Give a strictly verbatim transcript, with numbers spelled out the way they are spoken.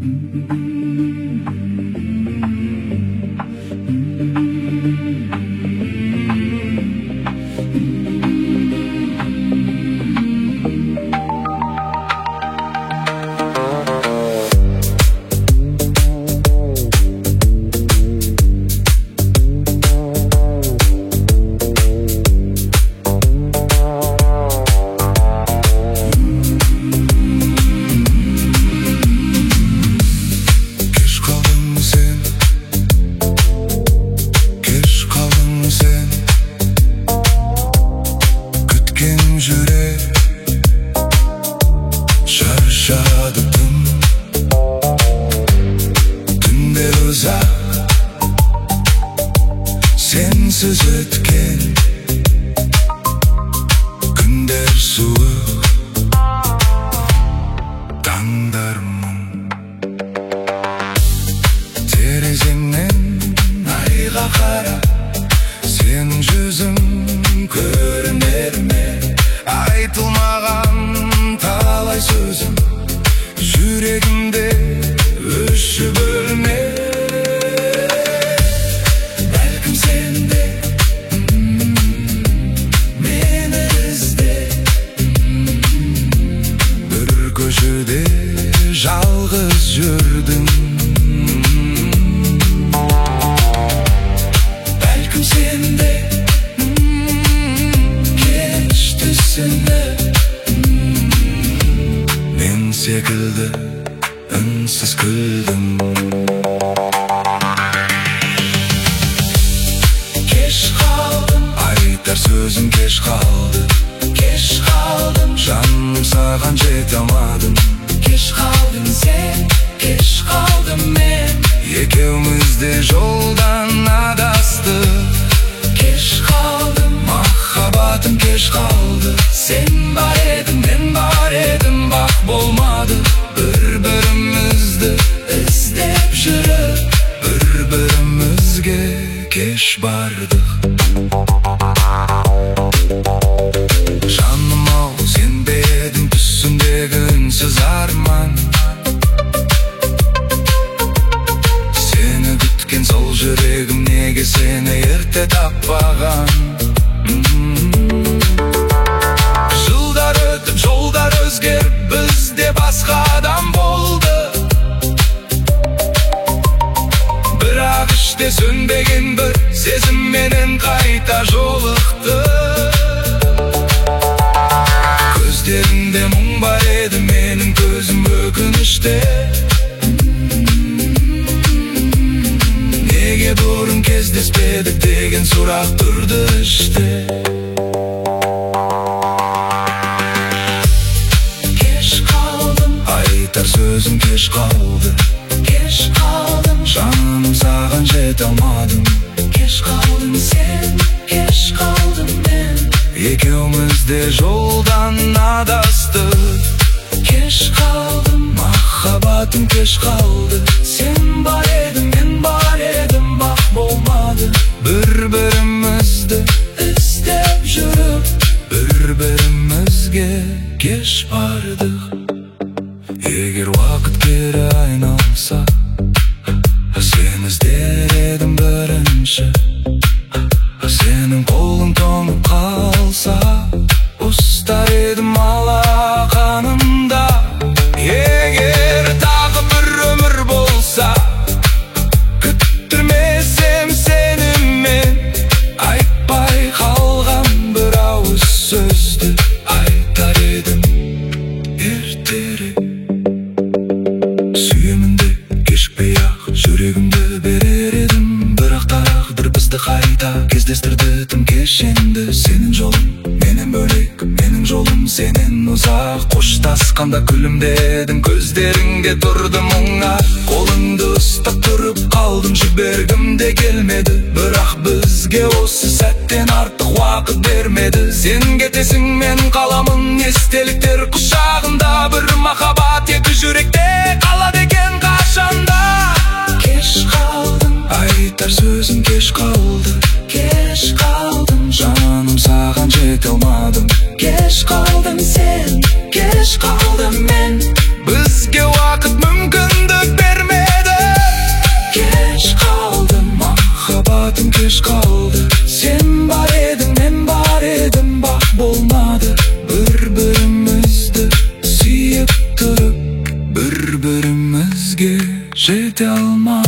Sensiz ötken günler suuq, tаңдар мұң. Тереземнен айға қара, сен жүзің көрінер ме? Айтылмаған талай сөзім жүрегімде өшіп өлмек. Жалғыз жүрдім, бәлкім сен де кешті сені. Мен секілді үнсіз күлдім. Кеш қалдым, айтар сөзім кеш қалды. Кеш қалдым, жаным саған жете алмадым. Кеш қалдың сен, кеш қалдым мен, екеуміз де жолдан адастық. Кеш қалдым, махаббатым кеш қалды. Сен бар едің, мен бар едім, бақ болмады. Бір-бірімізді іздеп жүріп, бір-бірімізге кеш бардық. Жаным ау, сен бе едің түсімдегі үнсіз арман. Сені күткен сол жүрегім неге сені ерте таппаған? Жылдар өтіп, жолдар өзгеріп, бізде басқа адам болды. Бірақ іште сөнбеген бір сезім менен қайта жолықты. Көздерінде мұң бар еді, менің көзім өкініште. Неге бұрын кездеспедік деген сұрақ тұрды іште. Кеш қалдым, айтар сөзім кеш қалды. Кеш қалдым, жаным саған жете алмадым. Кеш қалдың сен, кеш қалдым мен, екеуміз де жолдан адастық. Кеш қалдым, махаббатым кеш қалды. Сен бар едің, мен бар едім, бақ болмады. Бір-бірімізді іздеп жүріп, бір-бірімізге кеш бардық. Егер уақыт кері айналса, сен іздер едім бірінші. Сенің қолың тоңып қалса, ұстар едім алақанымда. Егер тағы бір өмір болса, күттірмесем сені мен. Айтпай қалған бір ауыз сөзді айтар едім ертерек. Сүйемін де кешікпей ақ жүрегімді берер едім. Бірақ тағдыр бізді қайта кездестірді тым кешенді. Сенің жолың менен бөлек, менің жолым сенен ұзақ. Қоштасқанда күлімдедің, көздеріңде тұрды мұңа. Қолыңды ұстап тұрып қалдым, жібергім де келмеді. Бірақ бізге осы сәттен артық уақыт бермеді. Сен кетесің, мен қаламын естеліктер құшағында. Бір махаббат екі жүректе қалады екен қашанда. Кеш қалдым, айтар сөзім кеш қалды. Кеш қалдым, жаным саған жете алмадым. Кеш қалдың сен, кеш қалдым мен, бізге уақыт мүмкіндік кете алмай